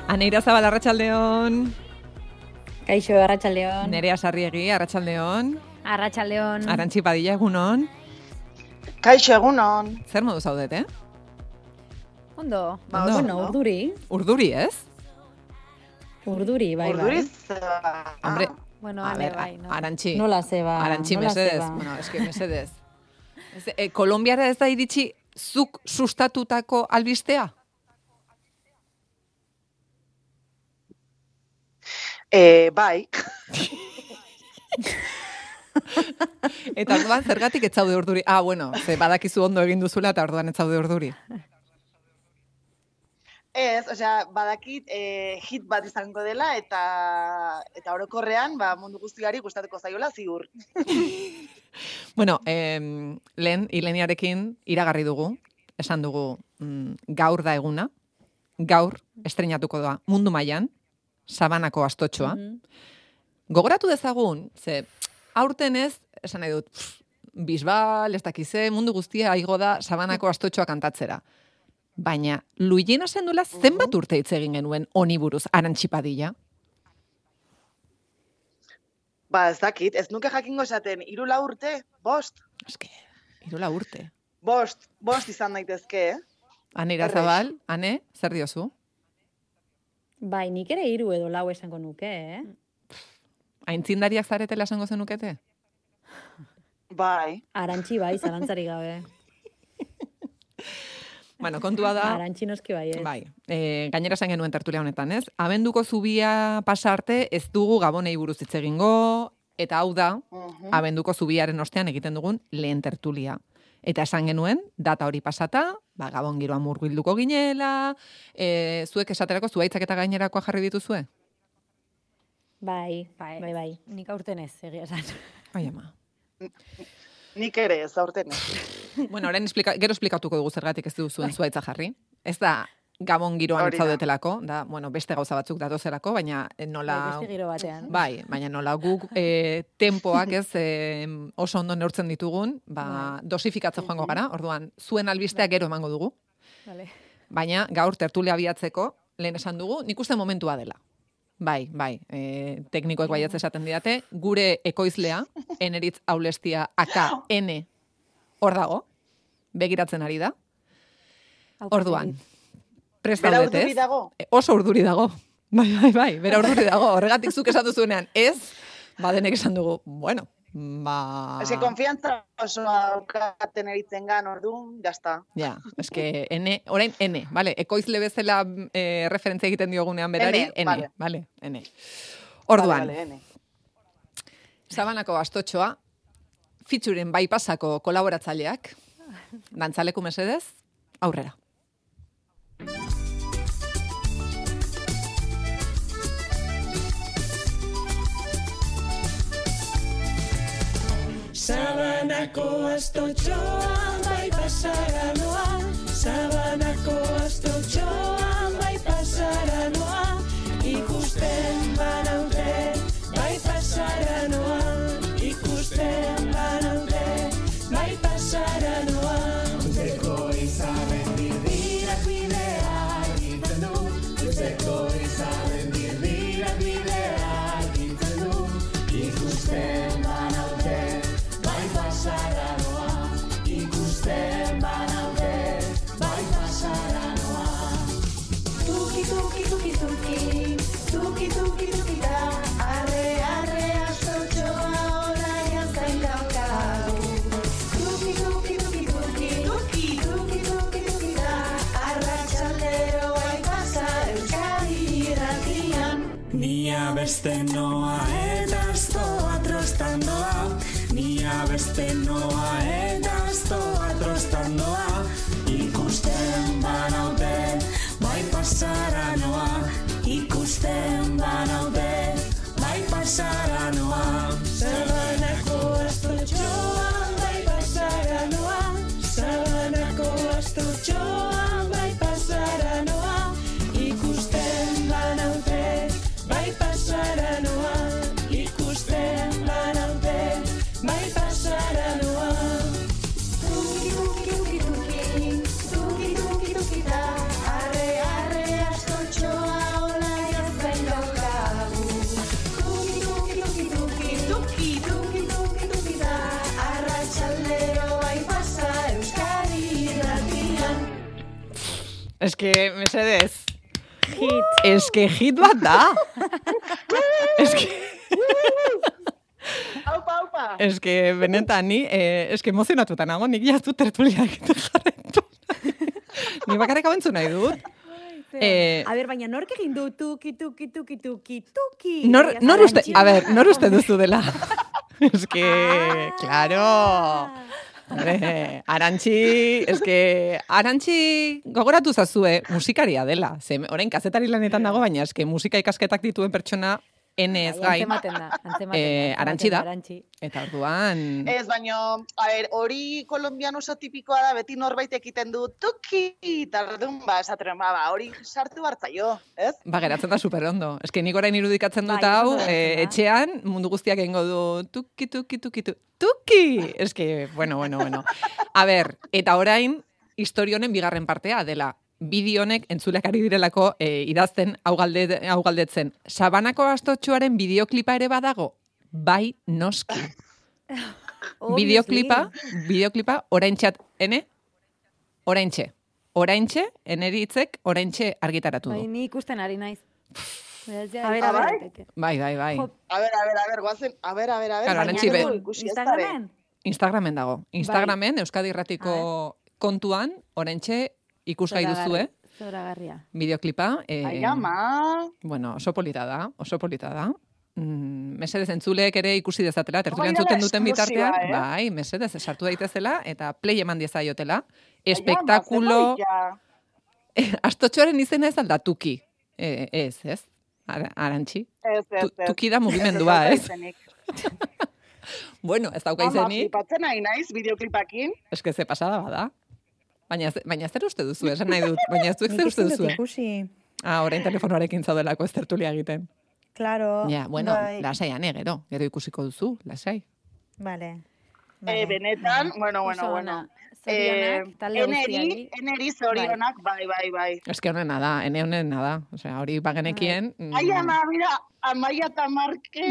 Aneira Zabal, arratsaldeon. Kaixo, arratsaldeon. Nerea Sarriegi, arratsaldeon. Arratsaldeon. Arantxi Padilla, egunon. Kaixo, egunon. Zer modu zaudete? Ondo. Ondo. Bueno, urduri. Urduri, ez? Urduri, bai, Urduri bai. zeba. Hombre, Bueno, a ane ver, bai, no? Arantxi. Nola zeba. Arantxi, nola mesedez. zeba. Bueno, eske mesedez. Kolombiara ez da iritsi zuk sustatutako albistea? Bai. Eta orduan zergatik ez zaude urduri? Ah, bueno, ze badakizu ondo egin duzula eta orduan ez zaude urduri. Ez, osea, badakit hit bat izango dela eta orokorrean mundu guztiari gustatuko zaiola ziur. Bueno, lehen Ileniarekin iragarri dugu, esan dugu gaur da eguna, gaur estrenatuko da mundu mailan, Sabanako Astotxoa. Gogoratu dezagun, ze aurten ez, esan nahi dut, Bisbal, ez dakize, mundu guztia aigo da Sabanako Astotxoa kantatzera. Baina, Luigena zendula zenbat urte hitz egin genuen honi buruz, Arantxi Padilla? Ez dakit, ez nuke jakingo esaten, 3-4 urte, 5. Eske, 3 urte. 5 izan daitezke, Aneira Zabal, Ane, zer diozu? Bai, nik ere 3 edo 4 esango nuke, Aintzindariak zaretela esango zenukete? Bai. Arantxi bai, zalantzari gabe. Bueno, kontua da... Arantxi noski bai, ez? Bai, gainera esan genuen tertulia honetan, ez? Abenduko zubia pasarte ez dugu Gabonei buruz hitz egingo, eta hau da, abenduko zubiaren ostean egiten dugun lehen tertulia. Eta esan genuen, data hori pasata, Gabon giroan murgilduko ginela, zuek esaterako zuaitzak eta gainerakoa jarri dituzue? Bai. Nik aurten ez, egia esan. Ai, ama. Nik ere ez, aurten ez. Bueno, gero esplikatuko dugu zergatik ez duzuen zuaitza jarri. Ez da Gabon giroan zaudetelako, da, bueno, beste gauza batzuk datozelako, baina nola... Beste giro batean. Bai, baina nola guk tempoak ez oso ondo neurtzen ditugun, dosifikatzen joango gara, orduan, zuen albistea gero emango dugu. Vale. Baina gaur tertulia abiatzeko, lehen esan dugu, nik uste momentua dela. Bai, teknikoek baiatz esaten didate, gure ekoizlea, Eneritz Aulestia AKN, hor dago, begiratzen ari da. Orduan, Bera urduri dago? Oso urduri dago. Bai, bera urduri dago. Horregatik zuk esatu zuenean, ez, denek esan dugu, bueno, Ez que konfiantza oso aukaten eritzen gan, orduan, jazta. Ja, eske, orain, vale, ekoizle bezala referentzia egiten diogunean berari, vale, Orduan, vale, Sabanako Astotxoa, featuren bypassako kolaboratzaileak, dantzaleku mesedez, aurrera. Sabanako Astotxoan bai pasara noa, Sabanako Astotxoan bai pasara noa, ikusten banaute bai pasara noa, ikusten banaute bai pasara noa. Uzeko izaren dirdirak bidea egintzen du, uzeko izaren dirdirak bidea egintzen du, ikusten banaute pasara noa, ikusten banaute, bai pasara noa. Tuki, tuki, tuki, tuki, tuki, tuki, tuki da, arre, arre, Astotxoa oraian zain daukagu. Tuki, tuki, tuki, tuki, tuki, tuki, tuki, tuki da, arratsaldero bai pasa Euskadi irratian. Nia beste noa eta astoa trostan doa, Nia beste noa eta astoa trostan doa, ikusten banaute, bai pasara noa, ikusten banaute, bai pasara noa. Sabanako Astotxoan bai pasara noa, Sabanako Astotxoan bai pasara noa, ikusten banaute, bai pasara noa, ikusten banaute, bai pasara noa. Eske, mesedez. Hit. Eske hit bat da. Eske... Eske, benetan, eske emozionatuta nago, nik jaztu tertulia egiten jarretu. Ni bakarrik abentzu nahi dut. A ber, baina nork egin du tuki. Nor uste duzu dela? Eske, claro. Arantxi gogoratu zazue musikaria dela. Orain kazetari lanetan dago, baina eske musika ikasketak dituen pertsona enez gain. Arantxi da. Eta orduan... Ez, baina, hori kolombian oso tipikoa da, beti norbait egiten du tuki, tardun, esaten, hori sartu bartzaio, ez? Geratzen da super ondo. Eske nik orain irudikatzen dut hau, etxean, mundu guztiak egingo du tuki! Eske, bueno. A ber, eta orain, historionen bigarren partea dela. Bideo honek entzuleak ari direlako idazten hau galdetzen. Sabanako Astotxoaren bideoklipa ere badago? Bai, noski. Bideoklipa, oraintxat, Oraintxe, eneritzek, oraintxe argitaratu du. Bai, ni ikusten ari naiz. A ver. Bai. A ver, guazen, a ver. Instagramen? Instagramen dago. Instagramen, Euskadi Irratiko kontuan, oraintxe, ikusgai duzue. Zoragarria. Bideoklipa. Ai, ama. Bueno, oso polita da. Mesedez entzuleek ere ikusi dezatela, tertulian zuten duten bitartean. Bai, mesedez, sartu daitezela, eta play eman diezaiotela. Espektakulo... Astotxoaren izena ez aldatuki. Ez. Arantxi. Tuki da mugimendua, ez? Bueno, ez dauka izenik. Flipatzen nahi naiz, bideoklipakin. Eske ze pasada bada. Baina zer uste duzu, esan nahi dut. Baina ez duek zer uste duzu. Orain telefonoarekin zaudelako ez tertulia egiten. Claro. Ja, bueno, lasai ane, gero ikusiko duzu, lasai. Vale. Benetan, bueno. Eneri zorionak, bai. Ez que honena da. Osea, hori bagenekien... Ai, ama, mira, Amaia eta Marken.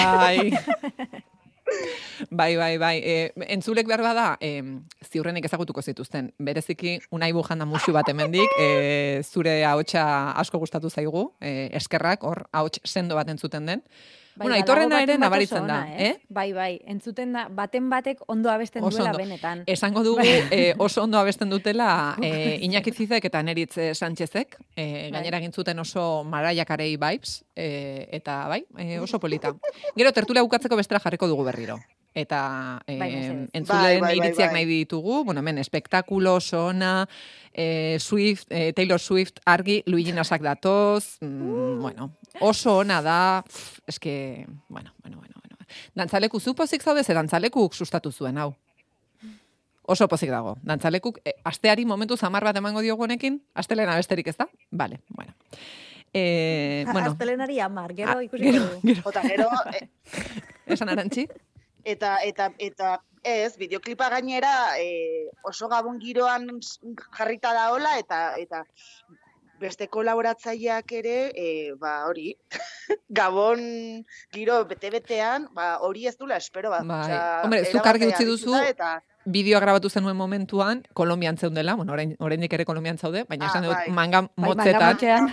Bai. Entzulek behar bada, ziurrenik ezagutuko zituzten. Bereziki, Unai Bujanda musu bat hemendik, zure ahotsa asko gustatu zaigu, eskerrak, hor, ahots sendo bat entzuten den. Bueno, aitorrena ere nabaritzen da. Bai, entzuten da, batek ondo abesten duela benetan. Esango dugu, oso ondo abesten dutela Iñaki Zizek eta Neritz Sánchezek, gainera gintzuten oso maraiakarei vibes, eta bai, oso polita. Gero, tertulia bukatzeko bestera jarriko dugu berriro. Eta entzulen iritziak nahi ditugu, bueno, hemen, espektakulo, sona, Taylor Swift, argi, Luigi Nasak datoz, bueno, oso ona da, eske, bueno. Dantzaleku, zu pozik zaude, ze dantzalekuk sustatu zuen, hau. Oso pozik dago. Dantzalekuk, asteari momentu zamar bat emango diogu honekin, astelena besterik ez da? Vale, bueno. Astelenari amar, gero ikusiko dugu. Gero, esan Arantxi? Eta ez, bideoklipa gainera oso gabon giroan jarrita da hola, eta beste kolaboratzaileak ere, hori, gabon giro bete-betean, hori ez dula espero. Hombre, zuk argi utzi duzu, bideoa grabatu zenuen momentuan, Kolombian zeundela, bueno, oraindik ere Kolombian zaude, baina esan dut manga motzetan,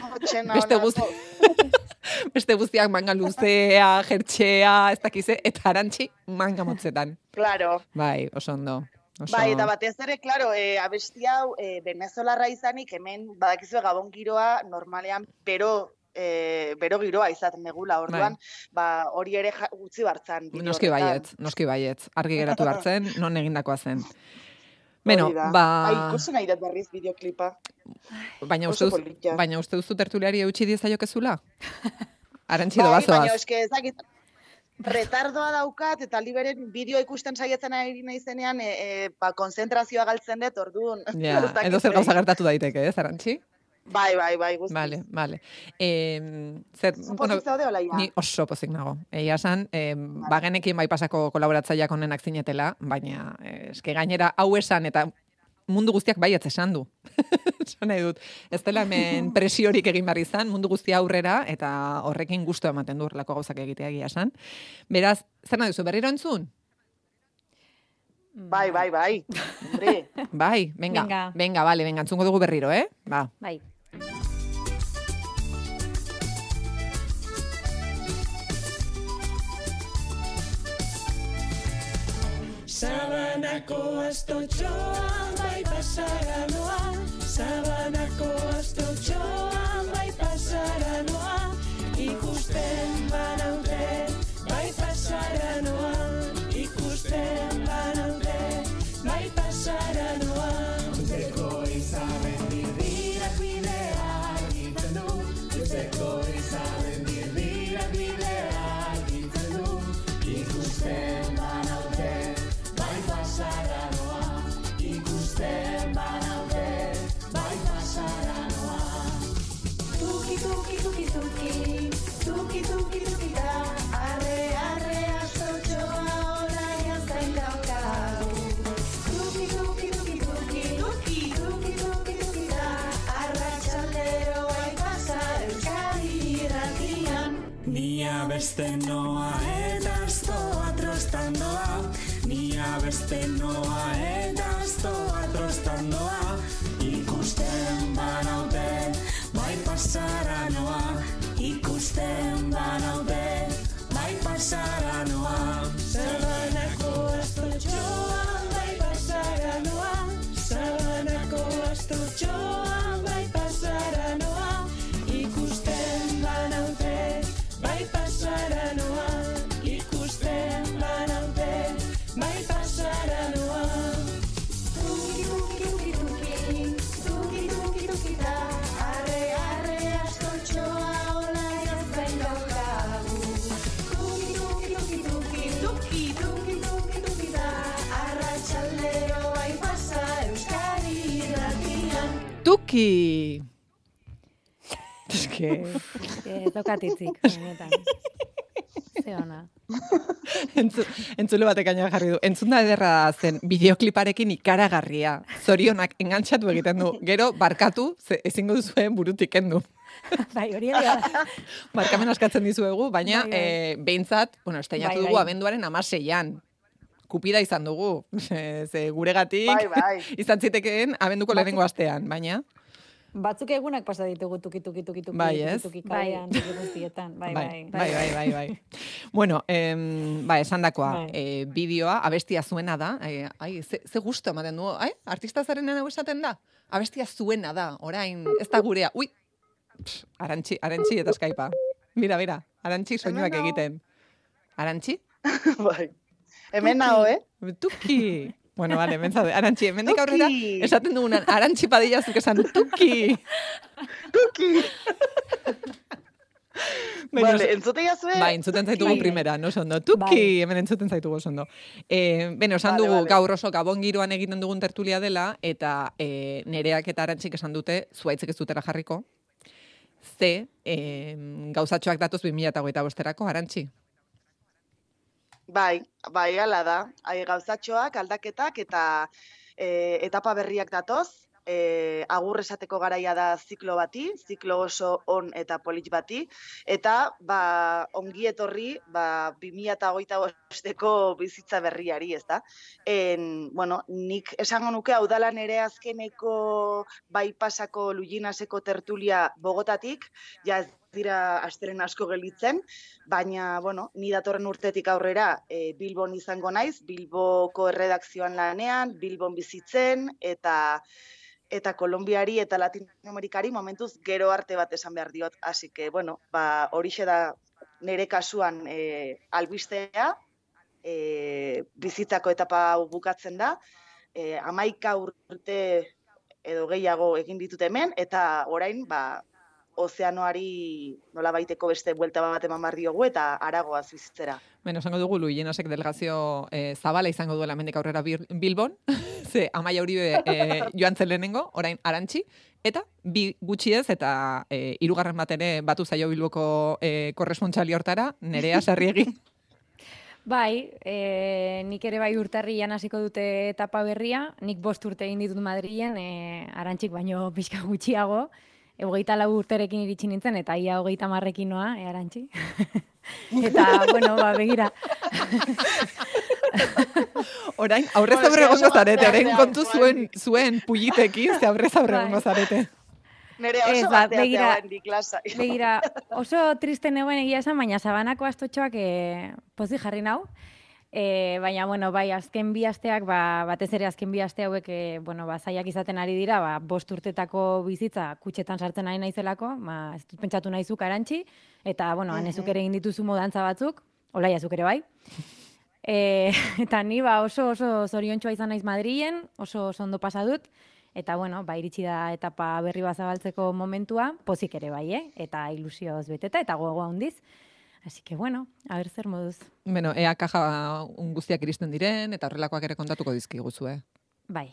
beste guztiak manga luzea, jertxea, ez dakize, eta Arantxi manga motzetan. Claro. Bai, oso ondo. Bai, eta batez ere, claro, abesti hau venezolarra izanik, hemen badakizue gabon giroa normalean bero giroa izaten negula, orduan, hori ere utzi bartzan. Noski baietz, argi geratu bartzen, non egindakoa zen. Beno, ikusi nahi dut berriz bideoklipa. Baina uste duzu tertuliari eutxi diezaiokezula? Arantxi doazoaz. Baina eske ezakit, retardoa daukat, eta liberen bideo ikusten saietzen ari naizenean, konzentrazioa galtzen dut, orduan. Ja, edo zer gauza gertatu daiteke, ez, Arantxi? Bai, guztiz. Vale. Pozik zaude hola, ja? Ni oso pozik nago. Egia esan, bagenekin bai pasako kolaboratzaileak onenak zinetela, baina eske gainera hau esan eta mundu guztiak baietz esan du. Esan nahi dut. Ez dela hemen presiorik egin behar izan, mundu guztia aurrera, eta horrekin gustu ematen du horrelako gauzak egitea egia esan. Beraz, zer nahi duzu, berriro entzun? Bai. Hombre. Bai, venga, vale, entzungo dugu berriro, Ba. Bai. Sabanako astotxoan bai pasara noa, Sabanako astotxoan bai pasara noa, ikusten banaute bai pasara noa, ikusten banaute bai pasara noa. Uzeko izaben dirdirak bidea argitzen du, Uzeko izaben dirdirak bidea argitzen du, ikusten banaute bai pasara noa, ikusten banaute bai pasara noa. Tuki, tuki, tuki, tuki, tuki, tuki, tuki da, arre, arre, astotxoa orain zain daukagu. Tuki, tuki, tuki, tuki, tuki, tuki, tuki, tuki da, arratsaldero bai pasa Euskadi irratian. Nia beste noa eta aztoa trostandoa, Nia beste noa eta aztoa trostandoa, ikusten banaute bai pasara noa, ikusten banaute bai pasara noa. Sabanako astotxoan bai pasara noa, Sabanako astotxoan bai pasara noa, ikusten banaute bai pasara noa, ikusten banaute bai pasara noa. Tuki, tuki, tuki, tuki, tuki, tuki, tuki da, arre, arre, astotxoa olaia zain daukagu. Tuki, tuki, tuki, tuki, tuki, tuki, tuki, tuki da, arratsaldero bai pasa Euskadi irratian. Tuki! Eske... Tokatitzik, honetan. Ze ona. Entzule batek gaina jarri du. Entzunda ederra zen bideokliparekin ikaragarria. Zorionak engantxatu egiten du. Gero, barkatu, ezingo duzuen burutik kendu. Bai, hori da. Barkamen askatzen dizuegu, baina behintzat, esteinatu dugu abenduaren 16an. Kupida izan dugu. Ze guregatik izan zitekeen abenduko lehenengo astean, baina... Batzuk egunak pasa ditugu tuki kalean, tuki guztietan. Bai. Bueno, esandakoa, bideoa, abestia zuena da. Ze gusto ematen du, artista zarenean hau esaten da? Abestia zuena da, orain, ez da gurea. Ui, Arantxi eta Skypea. Mira, Arantxi soinuak egiten. Arantxi? Bai. Hemen nago, Tuki! Bueno, vale, mentzade. Arantxi, hemendik aurrera, esaten dugunan, Arantxi Padilla zuk esan, tuki! Tuki! Vale, entzute jazue? Bai, entzuten zaitugu primera, no sondo. Tuki! Hemen entzuten zaitugu sondo. Esan dugu, gaur oso gabon giroan egiten dugun tertulia dela, eta Nereak eta Arantxik esan dute, zuaitzek ez dutera jarriko. Gauzatxoak datoz 2025erako, Arantxi? Bai, ala da. Gauzatxoak, aldaketak eta etapa berriak datoz. Agur esateko garaia da ziklo bati, ziklo oso on eta polit bati, eta ongi etorri 2025ko bizitza berriari, ez da? Nik esango nuke hau dala nere azkeneko baipasako Lujinaseko tertulia Bogotatik, ja ez dira asteren asko gelitzen, baina, ni datorren urtetik aurrera Bilbon izango naiz, Bilboko erredakzioan lanean, Bilbon bizitzen, eta Kolonbiari eta Latinoamerikari momentuz gero arte bat esan behar diot. Así que, horixe da nire kasuan albistea, bizitzako etapa bukatzen da, 11 urte edo gehiago egin ditut hemen, eta orain, ozeanoari nolabaiteko beste buelta bat eman behar diogu eta aragoaz bizitzera. Esango dugu Lujinasek delegazio zabala izango duela hemendik aurrera Bilbon, ze Amaia Uribe joan zen lehenengo, orain Arantxi, eta bi gutxiez eta 3. bat ere batu zaio Bilboko korrespontsali hortara, Nerea Sarriegi. Bai, nik ere bai urtarrian hasiko dute etapa berria, nik 5 urte egin ditut Madrilen, Arantxik baino pixka gutxiago, 24 urterekin iritsi nintzen, eta ia 30ekin noa, Arantxi. Eta, begira. Orain, aurrez aurre egongo zarete, orain kontu zuen pulitekin, ze aurrez aurre egongo zarete. Nere oso gazteatea hendik lasai. Begira, oso triste negoen egia esan, baina Sabanako astotxoak pozik jarri nau. Baina, bueno, bai, azken bi asteak, batez ere azken bi aste hauek, zaiak izaten ari dira, 5 urtetako bizitza kutxetan sartzen ari naizelako, ez dut pentsatu nahizuk arantxi, eta, hanezuk ere egin dituzu modantza batzuk, Olaia zuk ere bai. Eta ni oso zoriontxoa izan naiz Madrilen, oso ondo pasa dut, eta, iritsi da etapa berri bat zabaltzeko momentua, pozik ere bai, eta ilusioz beteta, eta gogoa handiz. Así que, a ver zer moduz. Ea kaja guztiak iristen diren, eta horrelakoak ere kontatuko dizkiguzu, Bai.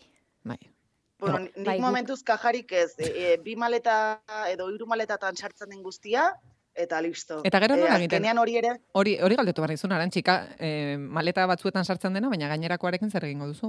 Nik momentuz kajarik ez, 2 maleta edo 3 maletatan sartzen den guztia, eta listo. Eta gero nola egiten? Azkenean hori ere. Hori galdetu behar izun, Arantxika, maleta batzuetan sartzen dena, baina gainerakoarekin zer egingo duzu?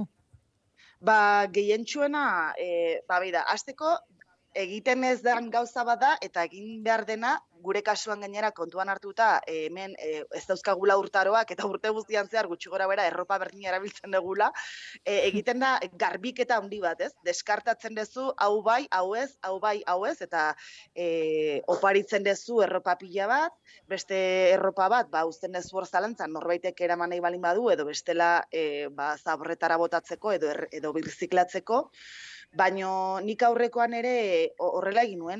Gehientsuena, beida, hasteko egiten ez den gauza bada, eta egin behar dena, gure kasuan gainera kontuan hartuta, hemen ez dauzkagula urtaroak, eta urte guztian zehar gutxi gora bera, erropa berdina erabiltzen degula, egiten da garbiketa handi bat, ez? Deskartatzen dezu, hau bai, hau ez, hau bai, hau ez, eta oparitzen dezu erropa pila bat, beste erropa bat, uzten dezu hor zalantzan, norbaitek eraman nahi balin badu, edo bestela zaborretara botatzeko, edo birziklatzeko, baino nik aurrekoan ere horrela egin nuen,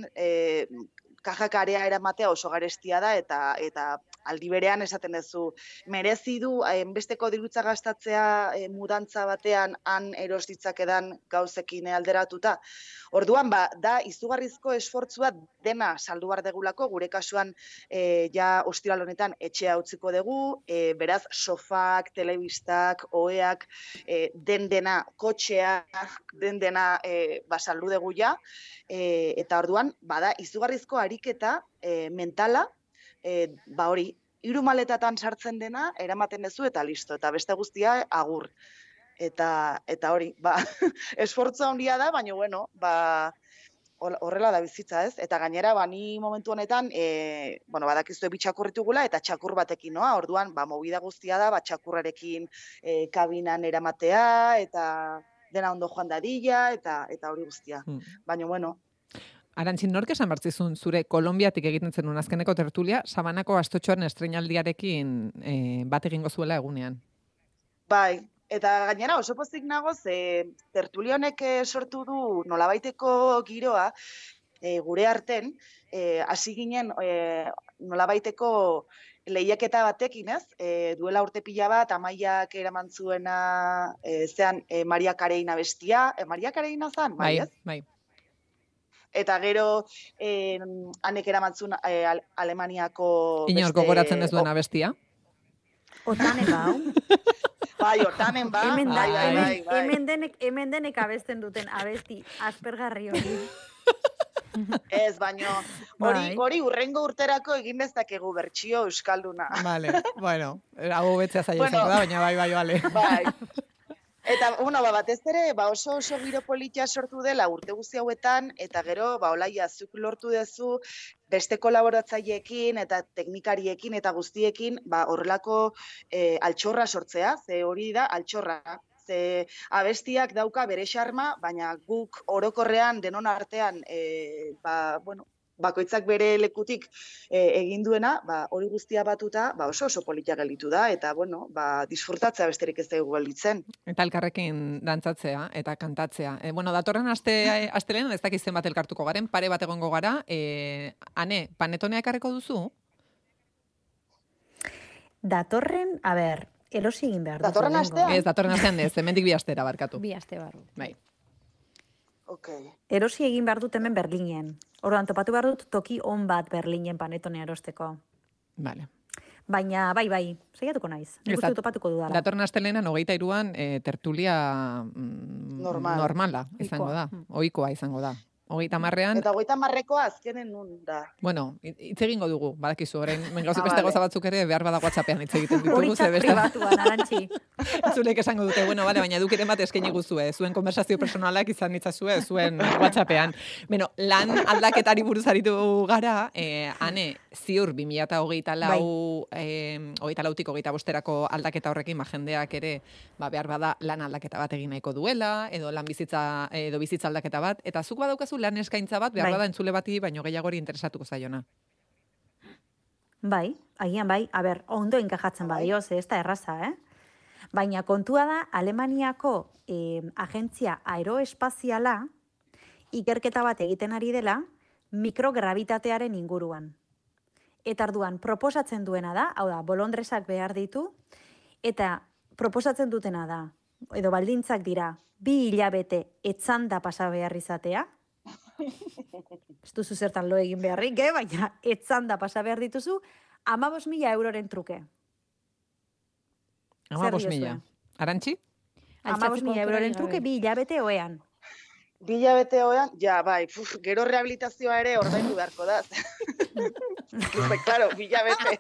kajak area eramatea oso garestia da, eta aldi berean esaten duzu, merezi du besteko dirutza gastatzea mudantza batean han eros ditzakedan gauzekin alderatuta. Orduan, da izugarrizko esfortzua dena saldu behar degulako, gure kasuan ja ostiral honetan etxea utziko dugu, beraz sofak, telebistak, oheak, dena, kotxeak, dena saldu dugu ja, eta orduan, bada izugarrizko ariketa mentala, hori, 3 maletatan sartzen dena, eramaten duzu eta listo, eta beste guztia agur. Eta hori, esfortza handia da, baina, horrela da bizitza, ez? Eta gainera, ni momentu honetan, badakizue bi txakur ditugula, eta txakur batekin noa, orduan, movida guztia da, txakurrarekin kabinan eramatea, eta dena ondo joan dadila, eta hori guztia. Baina, Arantxin, nork esan bartzizun zure Kolonbiatik egiten zenun azkeneko tertulia, Sabanako astotxoaren estreinaldiarekin bat egingo zuela egunean? Bai, eta gainera oso pozik nago, tertulia honek sortu du nolabaiteko giroa gure arten, hasi ginen nolabaiteko lehiaketa batekin, ez? Duela urte pila bat, Amaiak eraman zuena Maria Kareina bestia. Maria Kareina zan, bai, ez? Bai. Eta gero hanek eramatzun Alemaniako Inor gogoratzen ez duena bestia? Hortanen bau. Bai, hortanen ba. Hemen denek abesten duten abesti aspergarri hori. Ez, baino, hori urrengo urterako egin dezakegu bertsio euskalduna. Vale, bueno, hau betzea zaila izango da, baina bai, vale. Bai. Eta, batez ere, oso giro politia sortu dela urte guzti hauetan, eta gero, Olaia, zuk lortu dezu, beste kolaboratzaileekin eta teknikariekin eta guztiekin, horrelako altxorra sortzea, ze hori da altxorra. Ze abestiak dauka bere xarma, baina guk orokorrean denon artean, bakoitzak bere lekutik egin duena, hori guztia batuta, oso politia gelditu da, eta, disfrutatzea besterik ez dugu gelditzen. Eta elkarrekin dantzatzea eta kantatzea. Datorren astelehenan ez dakiz zenbat elkartuko garen, pare bat egongo gara, Ane, panetonea ekarriko duzu? Datorren, erosi egin behar. Datorren astean? Ez, datorren astean ez, hemendik 2 astera barkatu. 2 aste barru. Bai. Okay. Erosi egin behar dut hemen Berlinen. Orduan, topatu behar dut toki on bat Berlinen panetonea erosteko. Vale. Baina, bai, saiatuko naiz. Nik uste topatuko dudala. Datorren astelehenan 23an tertulia normala izango da. Ohikoa izango da. 30ean, Eta 30ekoa azkenen nun da. bueno, hitz egingo dugu, badakizu, orain beste vale. gauza batzuk ere behar bada WhatsAppean hitz egiten ditugu, Hori txat pribatuan, Arantxi. Zulek esango dute, bueno, vale, baina edukiren bat eskaini guzue, zuen konversazio personalak izan itzazue, zuen WhatsAppean. Bueno, lan aldaketari buruz aritu gara, ane, ziur 2024 24tik 25erako aldaketa horrekin, jendeak ere, behar bada lan aldaketa bat egin nahiko duela, edo lan bizitza, edo bizitza aldaketa bat, eta zuk badaukazu lan eskaintza bat, behar bada entzule bati, baino gehiagori interesatuko zaiona. Bai, agian bai, a ber, ondo enkajatzen badioz, ez da erraza, Baina kontua da, Alemaniako agentzia aeroespaziala ikerketa bat egiten ari dela mikrogravitatearen inguruan. Eta arduan, proposatzen duena da, hau da, bolondresak behar ditu, eta proposatzen dutena da, edo baldintzak dira, 2 hilabete etzanda pasa behar izatea, ez duzu zertan lo egin beharrik, baina etzanda pasa behar dituzu, 15.000 euroren truke. 15.000. Arantxi? 15.000 euroren truke 2 hilabete oean. 2 hilabete oean, ja, bai, gero rehabilitazioa ere ordaindu beharko da. Claro, 2 hilabete.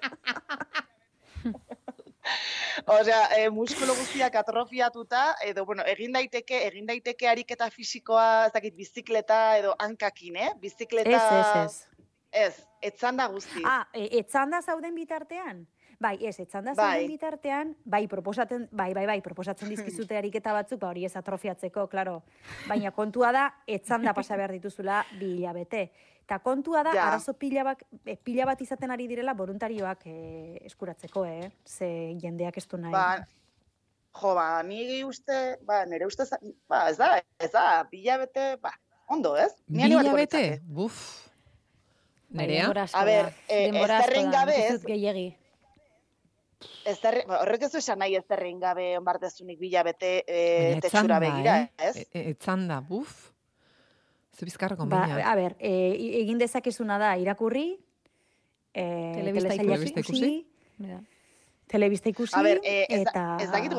Osea, muskulu guztiak atrofiatuta, edo, bueno, egin daiteke ariketa fisikoa, ez dakit, bizikleta edo hankakin, Bizikleta... Ez, etzanda guztiz. Etzanda zauden bitartean? Bai, etzanda zauden bitartean, proposatzen dizkizute ariketa batzuk, hori ez atrofiatzeko, klaro. Baina kontua da, etzanda pasa behar dituzula 2 hilabete. Eta kontua da, arazo pila bat izaten ari direla voluntarioak eskuratzeko, ze jendeak ez du nahi. Nire uste, nire uste, ez da, 2 hilabete, ondo, ez? 2 hilabete? Buf. Nerea? A ber, ezterrein gabe, ez? Gehiegi. Horrek ez du esan nahi ezterrein gabe onbartezunik 2 hilabete tetxura begira, ez? Etzanda, buf. Zu bizkarra konbina. A ber, egin dezakezuna da irakurri, telebista ikusi, a ber, ez dakit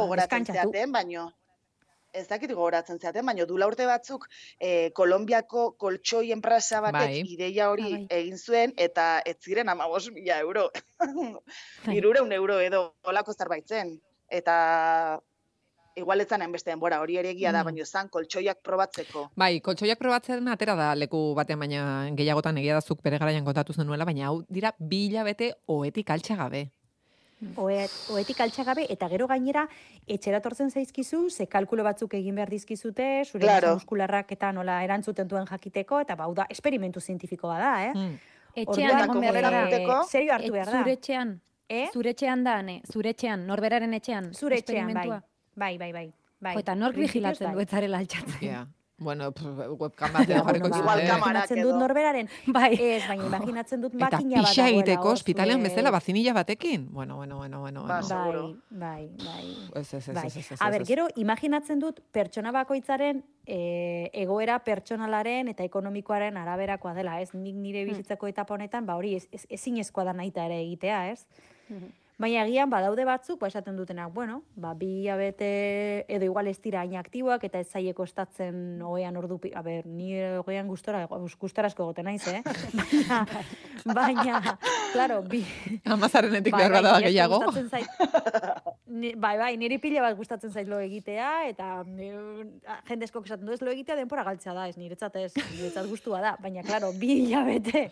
gogoratzen zeaten, baino dula urte batzuk Kolonbiako koltxoi enpresa batek ideia hori egin zuen, eta ez ziren 15.000 euro. 300 euro edo olako zerbaitzen. Eta igual etzan enbeste denbora, hori ere egia da, baina zan koltsoiak probatzeko. Bai, koltsoiak probatzen atera da leku batean, baina gehiagotan egia dazuk bere garaian kontatu zenuela, baina hau dira 2 hilabete ohetik altxagabe. Ohetik altxagabe, eta gero gainera etxeratortzen zaizkizu, ze kalkulo batzuk egin behar dizkizute, zure muskularrak eta nola erantzuten duen jakiteko, eta hau da, esperimentu zientifikoa da, Etxean egon behar da. Serio hartu behar da. Zure etxean da, zure etxean, norberaren etxean. Zure etxean, bai. Eta nork vigilatzen du etzarela altxatzen. Bueno, webcam batean jarriko izute. Igual kamarak edo. Dut norberaren, ez, baina imaginatzen dut makina bat dagoela. Eta pixa egiteko ospitalean bezala bazinilla batekin. Bueno. Bai. Ez. A ber, gero, imaginatzen dut pertsona bakoitzaren egoera pertsonalaren eta ekonomikoaren araberakoa dela, ez? Nik nire bizitzako etapa honetan, hori ezinezkoa da nahita ere egitea, ez? Baina egian badaude batzuk, esaten dutenak, 2 hilabete edo igual ez dira hain aktiboak eta ez zaie kostatzen oean ordu, ni oean gustarazko egoten naiz, Baina, claro, Amazarenetik behar bada gehiago. Bai, niri pila bat gustatzen zait lo egitea, eta jende eskok esaten du ez lo egitea denbora galtzea da, ez niretzat gustua da, baina, claro, 2 hilabete,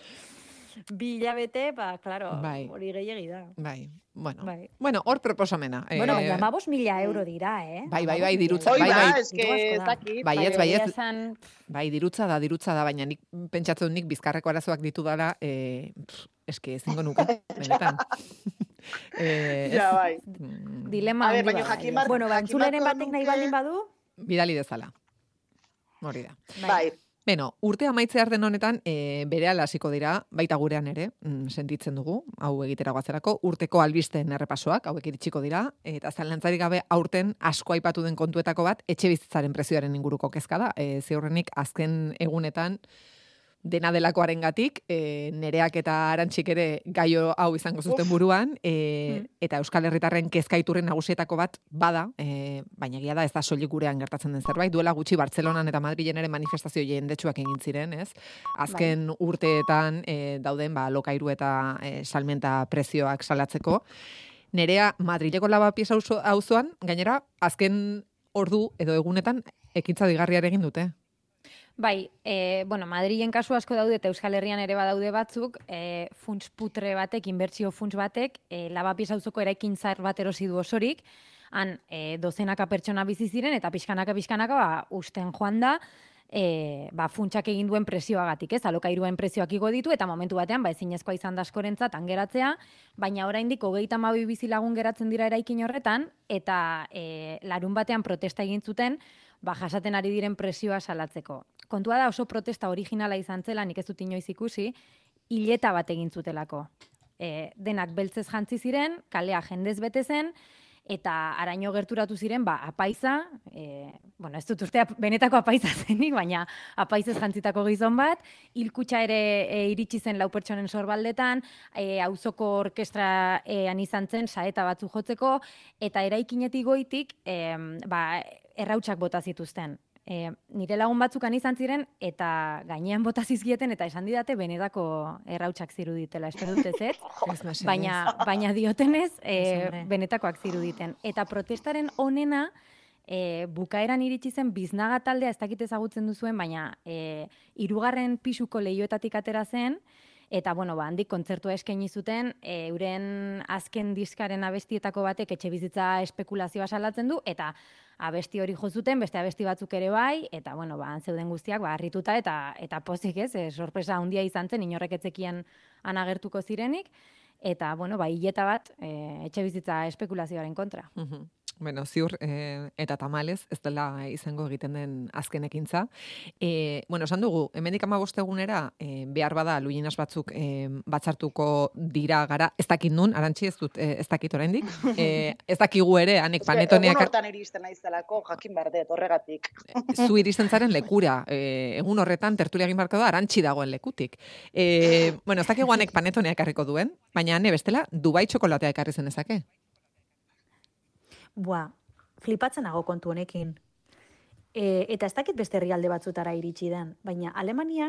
claro, hori gehiagi da. Bueno, hor proposamena. Baina 15.000 euro dira, Bai, dirutza. Bai, dirutza da, baina nik pentsatzen nik bizkarreko arazoak ditu dela, eske ezingo nuke, benetan. Ja, bai. Dilema handi bat. Bueno, bantzuleren batek nahi baldin badu? Bidali dezala. Hori da. Bai. Beno, urte amaitzear den honetan, berehala hasiko dira, baita gurean ere, sentitzen dugu, hau egitera guazerako, urteko albisten errepasoak, hauek iritsiko dira, eta zalantzarik gabe aurten asko aipatu den kontuetako bat, etxe bizitzaren prezioaren inguruko kezka da. Ziurrenik azken egunetan, dena delakoarengatik, Nereak eta Arantxik ere gaio hau izango zuten buruan, eta Euskal Herritarren kezkaiturren nagusietako bat bada, baina egia da ez da soilik gurean gertatzen den zerbait, duela gutxi Bartzelonan eta Madrilen ere manifestazio jendetsuak egin ziren, ez? Azken urteetan dauden lokairu eta salmenta prezioak salatzeko. Nerea Madrileko Lavapies auzoan, gainera, azken ordu edo egunetan ekintza digarriare egin dute. Bai, Madrilen kasu asko daude eta Euskal Herrian ere badaude batzuk, funts putre batek, inbertsio funts batek, Lavapies auzoko eraikintzar bat erosi du osorik, han dozenaka pertsona bizi ziren eta pixkanaka usten joan da, funtsak egin duen presioagatik, ez? Alokairuen prezioak igo ditu eta momentu batean ezinezkoa izan da askorentzat geratzea, baina oraindik 32 bizilagun geratzen dira eraikin horretan eta larun batean protesta egin zuten, jasaten ari diren presioa salatzeko. Kontua da oso protesta originala izan zela, nik ez dut inoiz ikusi, hileta bat egin zutelako. Denak beltzez jantzi ziren, kalea jendez bete zen, eta araño gerturatu ziren, apaiza, ez dut urtea benetako apaiza zenik, baina apaizez jantzitako gizon bat, hilkutxa ere iritsi zen 4 pertsonen sorbaldetan, auzoko orkestraan izan zen, saeta batzu jotzeko, eta eraikinetik goitik, errautsak bota zituzten. Nire lagun batzukan izan ziren, eta gainean bota zizkieten, eta esan didate benetako errautsak ziruditela, espero dut ez, baina diotenez, benetakoak ziruditen. Eta protestaren onena, bukaeran iritsi zen biznaga taldea, ez dakit ezagutzen duzuen, baina 3. pisuko leihoetatik atera zen, eta handik kontzertua eskaini zuten, euren azken diskaren abestietako batek etxebizitza espekulazioa salatzen du, eta abesti hori jo zuten, beste abesti batzuk ere bai, eta zeuden guztiak harrituta eta pozik ez, sorpresa handia izan zen, inorrek etzekian anagertuko zirenik, eta hileta bat etxebizitza espekulazioaren kontra. Bueno, ziur, eta tamalez, ez dela izango egiten den azken ekintza. Esan dugu, hemendik 15 egunera, behar bada luinas batzuk batzartuko dira gara, ez dakit nun, Arantxi ez dut, ez dakit oraindik. Ez dakigu ere, anek panetoneak... Egun hortan iristen naizelako, jakin behar dut, horregatik. Zu iristen zaren lekura, egun horretan tertulia egin barko da, Arantxi dagoen lekutik. Ez dakigu anek panetoneak ekarriko duen, baina ane bestela, Dubai txokolatea ekarri zen ezake. Flipatzen nago kontu honekin. Eta ez dakit beste herrialde batzutara iritsi den, baina Alemanian,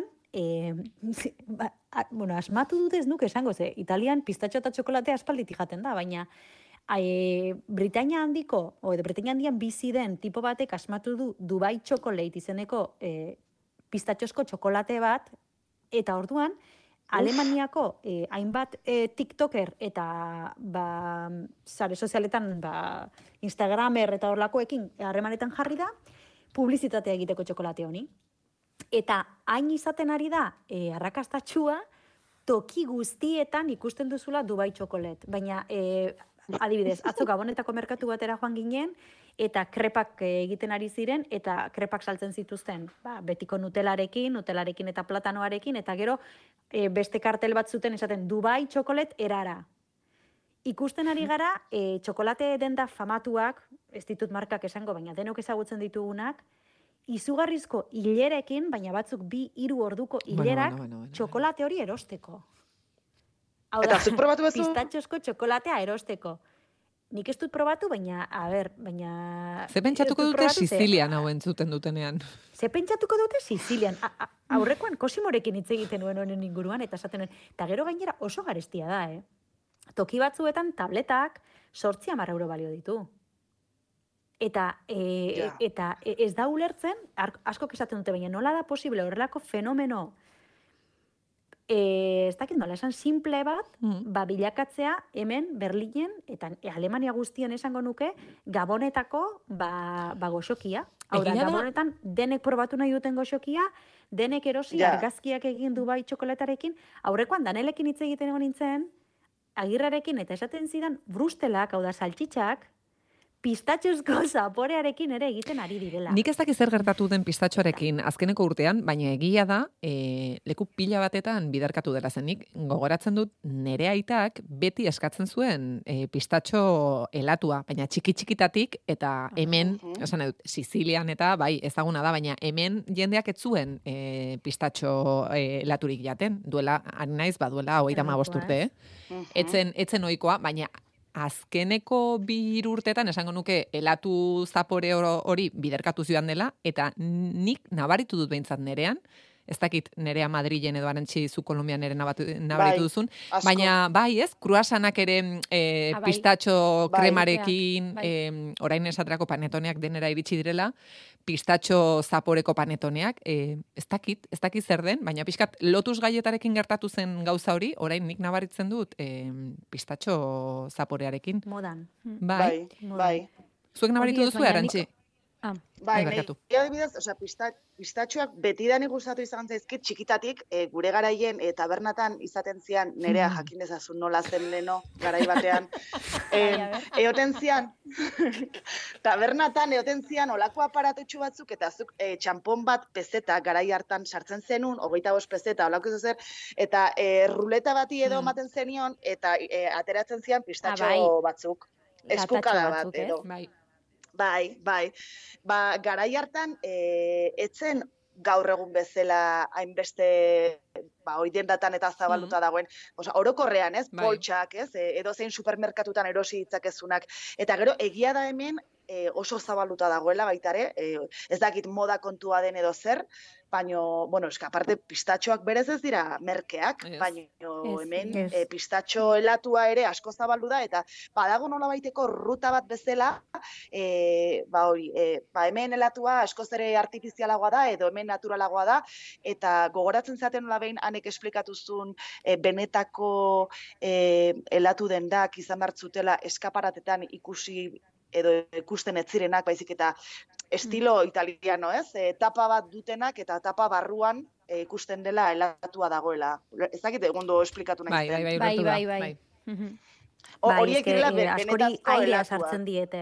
asmatu dut ez nuke esango, Italian pistatxo eta txokolatea aspalditik jaten da, baina Britainia handian bizi den tipo batek asmatu du Dubai Chocolate izeneko pistatxosko txokolate bat, eta orduan, Alemaniako hainbat TikToker eta sare sozialetan Instagramer eta horlakoekin harremanetan jarri da publizitatea egiteko txokolate honi. Eta hain izaten ari da arrakastatxua toki guztietan ikusten duzula Dubai Chocolate. Baina adibidez, atzo Gabonetako merkatu batera joan ginen, eta krepak egiten ari ziren, eta krepak saltzen zituzten. Betiko nutelarekin eta platanoarekin, eta gero beste kartel bat zuten esaten Dubai Chocolate erara. Ikusten ari gara, txokolate denda famatuak, ez ditut markak esango, baina denok ezagutzen ditugunak, izugarrizko hilerekin, baina batzuk 2-3 orduko hilerak, txokolate hori erosteko. Hau da, pistatxosko txokolatea erosteko. Nik ez dut probatu, baina, Ze pentsatuko dute Sizilian hau entzuten dutenean? Ze pentsatuko dute Sizilian? Aurrekoan Kosimorekin hitz egiten nuen honen inguruan, eta esaten nuen, eta gero gainera oso garestia da, Toki batzuetan tabletak 8-10 euro balio ditu. Eta ez da ulertzen, asko esaten dute, baina nola da posible horrelako fenomeno ez dakit nola esan simple bat, bilakatzea hemen Berlinen eta Alemania guztien esango nuke Gabonetako goxokia. Hau da, Gabonetan denek probatu nahi duten goxokia, denek erosi argazkiak egin Dubai txokolatarekin, aurrekoan Danelekin hitz egiten egon nintzen, Agirrarekin eta esaten zidan brustelak, hau da, saltxitxak, pistatxuzko zaporearekin ere egiten ari direla. Nik ez dakit zer gertatu den pistatxoarekin azkeneko urtean, baina egia da, leku pila batetan biderkatu dela zen. Nik gogoratzen dut nere aitak beti eskatzen zuen pistatxo helatua, baina txiki-txikitatik eta hemen, esan dut, Sizilian eta bai, ezaguna da, baina hemen jendeak ez zuen pistatxo helaturik jaten, duela, ari naiz, baduela, 35 urte, Etzen ohikoa, baina azkeneko 2 urtetan esango nuke helatu zapore hori biderkatu zidan dela, eta nik nabaritu dut behintzat nerean, ez dakit nerea Madrilen edo Arantxi zu Kolombian ere nabaritu duzun, baina bai ez, kruasanak ere pistatxo kremarekin, orain esaterako panetoneak denera iritsi direla, pistatxo zaporeko panetoneak, ez dakit zer den, baina pixkat Lotus galletarekin gertatu zen gauza hori, orain nik nabaritzen dut pistatxo zaporearekin. Modan. Bai. Zuek nabaritu duzu, Arantxi? Bai, adibidez, pistatxoak betidanik gustatu izan zaizkit txikitatik, gure garaien tabernatan izaten zian, nerea jakin dezazun nola zen leno garai batean. Eoten zian, tabernatan eoten zian olako aparatotxu batzuk, eta zuk txampon bat pezeta garai hartan sartzen zenun, 25 pezeta, olako zer, eta ruleta bati edo ematen zenion, eta ateratzen zian pistatxo batzuk. Eskukada bat edo. Bai. Garai hartan, etzen gaur egun bezala hainbeste oidien datan eta zabalduta dagoen, orokorrean, ez, poltsak, ez, edo zein supermerkatutan erosi ditzakezunak. Eta gero, egia da hemen oso zabalduta dagoela baitare, ez dakit moda kontua den edo zer, baina, aparte pistatxoak berez ez dira merkeak, baina hemen pistatxo helatua ere asko zabaldu da, eta badago nola baiteko ruta bat bezala, hemen helatua askoz ere artifizialagoa da, edo hemen naturalagoa da, eta gogoratzen zaten nola behin anek esplikatuzun benetako helatu dendak izan bertzutela eskaparatetan edo ikusten ez zirenak, baizik eta estilo italiano, ez? Tapa bat dutenak eta tapa barruan ikusten dela helatua dagoela. Ez dakit egundo esplikatu nahi zen. Bai. Horiek direla benetazko airea helatua. sartzen diete.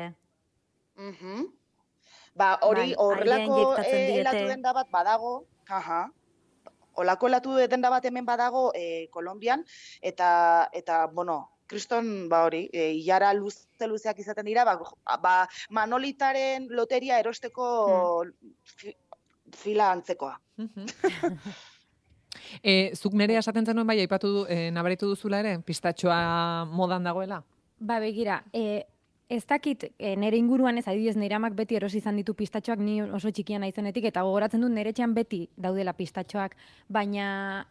Horrelako helatu denda bat badago, Olako helatu denda bat hemen badago Kolombian, eta kriston, ilara luzeak izaten dira, Manolitaren loteria erosteko fila antzekoa. Zuk nerea esaten zenuen bai, nabaritu duzula ere, pistatxoa modan dagoela? Ba, begira, ez dakit nere inguruan ez, adibidez, nire amak beti erosi izan ditu pistatxoak, ni oso txikia naizenetik, eta gogoratzen dut nire etxean beti daudela pistatxoak, baina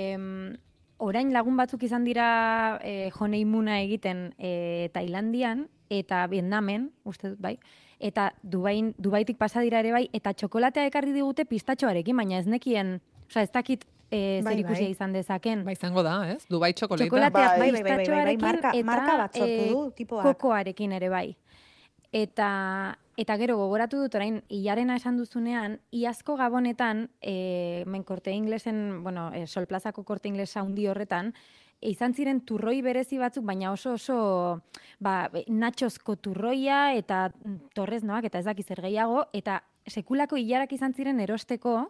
orain lagun batzuk izan dira joneimuna egiten Tailandian eta Vietnamen, uste dut, bai, eta Dubaitik pasa dira ere bai, eta txokolatea ekarri digute pistatxoarekin, baina ez nekien, ez dakit zer ikusia izan dezaken. Ba, izango da, ez? Dubai txokolatea. Txokolatea pistatxoarekin marka bat sortu du, tipoak. Kokoarekin ere bai. Eta gero gogoratu dut orain, hilarena esan duzunean, iazko Gabonetan, Korte Inglesen, Sol Plazako Korte Inglesa handi horretan, izan ziren turroi berezi batzuk, baina oso natxozko turroia eta torreznoak, eta ez dakiz zer gehiago, eta sekulako hilarak izan ziren erosteko,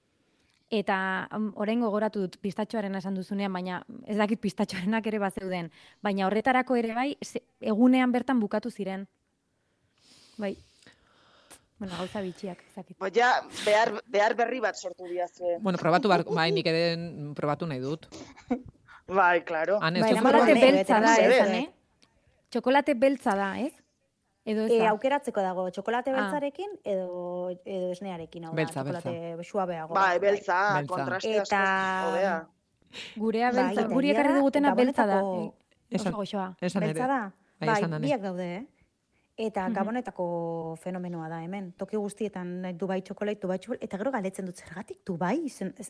eta orain gogoratu dut pistatxoaren esan duzunean, baina ez dakit pistatxoarenak ere bazeuden, baina horretarako ere bai, egunean bertan bukatu ziren. Bai. Gauza bitxiak, ezakit. Behar berri bat sortu diazue. Probatu bai, nik ere probatu nahi dut. Bai, klaro. Txokolate beltza da, ez, Txokolate beltza da, ez? Edo ez da? Aukeratzeko dago, txokolate beltzarekin edo esnearekin, hau da, txokolate suabeago. Bai, beltza, kontraste asko hobea. Gurea beltza, guri ekarri dugutena beltza da. Oso goxoa. Beltza da? Bai, biak daude, Eta Gabonetako fenomenoa da hemen. Toki guztietan Dubai txokolate, eta gero galetzen dut zergatik Dubai.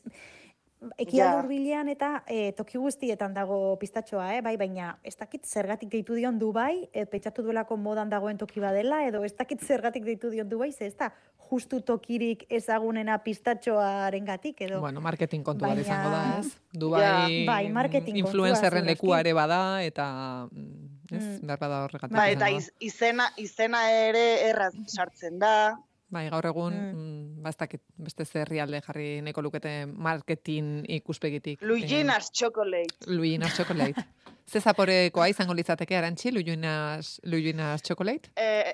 Ekialde hurbilean eta toki guztietan dago pistatxoa, baina ez dakit zergatik deitu dion Dubai, pentsatu duelako modan dagoen toki badela, edo ez dakit zergatik deitu dion Dubai, ez da justu tokirik ezagunena pistatxoarengatik edo. Marketing kontua izango da, ez? Dubai marketing influencerren lekua ere bada, eta ez? Behar bada horregatik. Ba, eta izango da. izena ere erraz sartzen da. Bai, gaur egun, ez dakit beste herrialde jarri nahiko lukete marketing ikuspegitik. Luiginas Chocolate. Luiginas Chocolate. Ze zaporekoa izango litzateke, Arantxi, Luiginas Chocolate?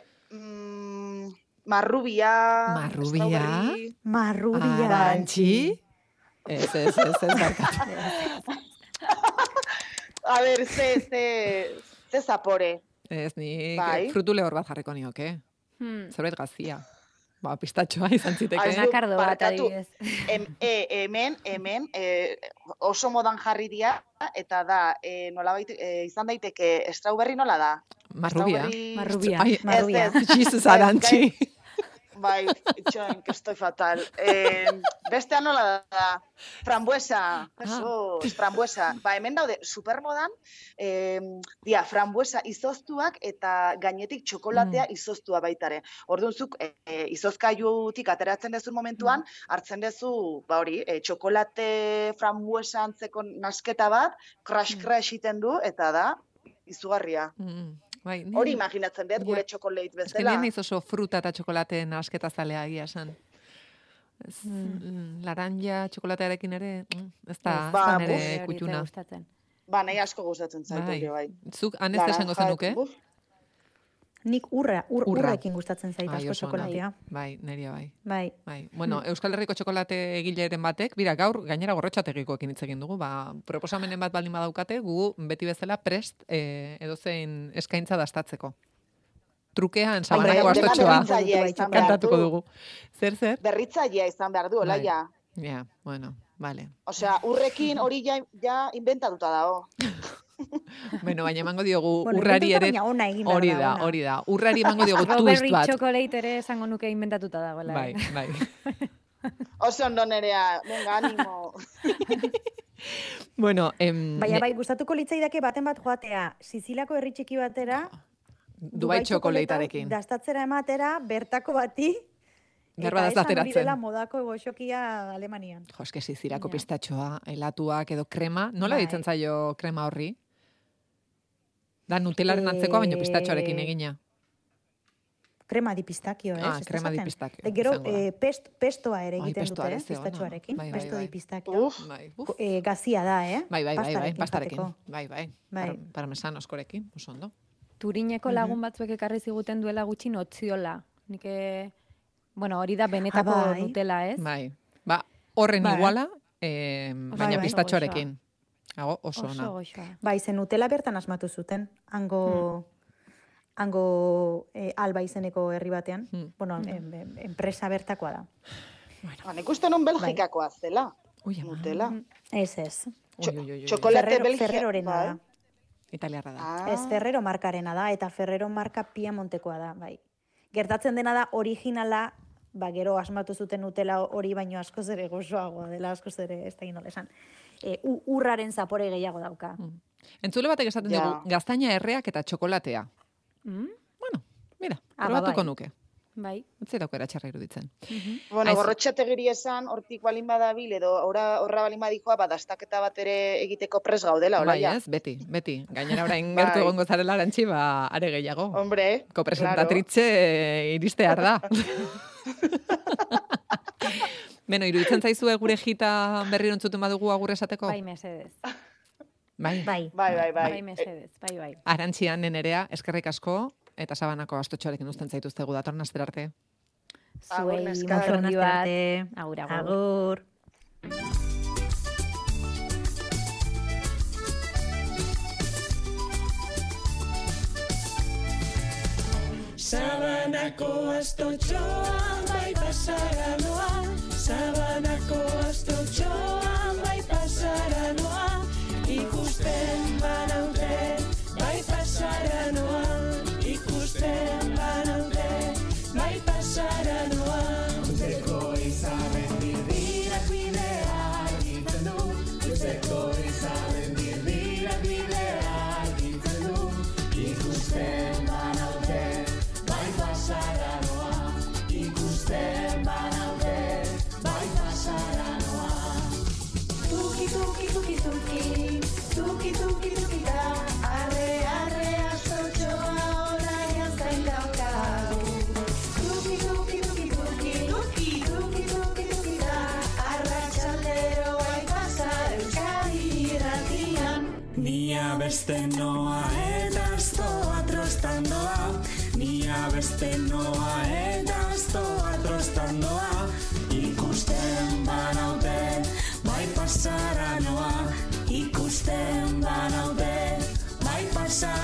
Marrubia. Marrubia? strawberry. Marrubia. Arantxi? Ez, barkatu. A ber, ze zapore. Ez, nik Bai. frutu lehor bat jarriko nioke. Zerbait gazia. Ba, pistatxoa izan ziteke. Aizu, Anakardo bat barkatu. adibidez. Hemen, oso modan jarri dira, eta da, nolabait, izan daiteke, strawberry nola da? Marrubia. Marrubia. Ai, Marrubia. Jesus, Arantxi. Bai, itxoin, que estoy fatal. Bestea nola da? Frambuesa. Jesus, frambuesa. Ba, hemen daude, supermodan, frambuesa izoztuak eta gainetik txokolatea izoztua baitare. Orduan zuk, izozkailutik ateratzen dezun momentuan, hartzen dezu, ba hori, txokolate frambuesa antzeko nasketa bat, crash iten du, eta da, izugarria. Bai, Hori imaginatzen dut, gure txokolate Ez que bezala. nien naiz oso fruta eta txokolate nasketa zalea egia esan. Laranja txokolatearekin ere, ez da Ba, nere Hori kutxuna. gustatzen. Ba, nahi asko gustatzen zaitu, Bai. bai. Zuk anez esango zenuke? Buf. Nik Urra. urraekin gustatzen zait Ai, asko oso ona. txokolatea. Bai, neria bai. Bai. Bai. Bueno, Euskal Herriko txokolate egileren batek, bira gaur gainera Gorrotxategikoekin hitz egin dugu, ba, proposamenen bat baldin badaukate, gu beti bezala prest edozein eskaintza dastatzeko. Trukean sabanako Hombre, astotxoa berritzailea izan behar kantatuko du. dugu. Zer? Berritzailea izan behar du, olaia. Ja, bueno, vale. Osea, urrekin hori ja inventatuta dago. Bueno, baina emango diogu Bueno, urrari inventatu ere, baina ona egin behar da, ona. hori da. Urrari emango diogu twist Strawberry bat. chocolate ere esango nuke inventatuta dagoela. Bai, bai. Oso ondo nerea, venga, animo. Bueno, Baina bai, gustatuko litzaidake baten bat joatea, Sizilako herri txiki batera, Dubai txokolatearekin. dastatzera ematera, bertako bati, Behar bada ez eta esan hori dateratzen. dela modako goxokia Alemanian. Jo, eske Sizilako Ja. pistatxoa, helatuak edo krema, nola Bai. ditzen zaio krema horri? Da nutelaren antzekoa, baina pistatxoarekin egina. Krema di pistakio, ez? Ah, ez krema di esaten? pistakio, De gero, izango da. pestoa ere Ai, egiten pestoa dute, ere ze ona. pistatxoarekin. Bai, Pesto bai. di pistakio. Uf, Gazia da, eh? Bai, pastarekin. jateko. Bai. Bai. Parmesan oskorekin, oso ondo. Turineko lagun batzuek ekarri ziguten duela gutxi notziola. Nik, bueno, hori da benetako bai. Nutella, ez? Bai. Ba, horren Bai. iguala, baina bai. pistatxoarekin. Hago, oso Oso ona. goxoa. Bai, zen Nutella bertan asmatu zuten, hango Alba izeneko herri batean. Bueno, enpresa bertakoa da. nik uste nun Belgikakoa zela, Ui, ama. Nutella. Ez, ez. Txokolate Belgia. Ferrerorena bai. da. Italiarra da. Ah, Ez, Ferrero markarena da, eta Ferrero marka Piemontekoa da, bai. Gertatzen dena da originala, ba, gero asmatu zuten Nutella hori baino askoz ere gozoagoa dela, askoz ere, ez da nola esan. Urraren zapore gehiago dauka. Entzule batek esaten Ja. dugu, gaztaina erreak eta txokolatea. Bueno, mira, probatuko bai. nuke. Bai. Ez zait aukera txarra iruditzen. Bueno, Aizu. Gorrotxategiri esan, hortik balin badabil, edo horra balin badikoa, dastaketa bat ere egiteko pres gaudela, Bai, olaia. ez, beti. Gainera orain Bai. gertu egongo zarela Arantxi, ba, are gehiago. Hombre, Kopresentatritze iristear da. Beno, iruditzen zaizue gure jita berri entzuten badugu agur esateko? Bai, mesedez. Bai. Bai. Bai. Bai, mesedez. Bai. Arantxian nerea, eskerrik asko, eta sabanako astotxoarekin uzten zaituztegu datorren astera arte. Agur, Zuei neska. mozo handi bat. arte. Agur. Agur. Sabanako astotxoan bai pasara noa, Sabanako astotxoan bai pasara noa, ikusten banaute bai pasara noa, ikusten banaute bai pasara noa. Luzeko izaren dirdirak bidea argitzen du, luzeko izaren dirdirak bidea argitzen du, ikusten banaute bai pasara noa, ikusten banaute bai pasara noa. Tuki, tuki, tuki, tuki, tuki, tuki, tuki, da. beste noa eta aztoa trostan doa, nia beste noa eta aztoa trostan doa, ikusten banaute, bai pasara noa, ikusten banaute, bai pasara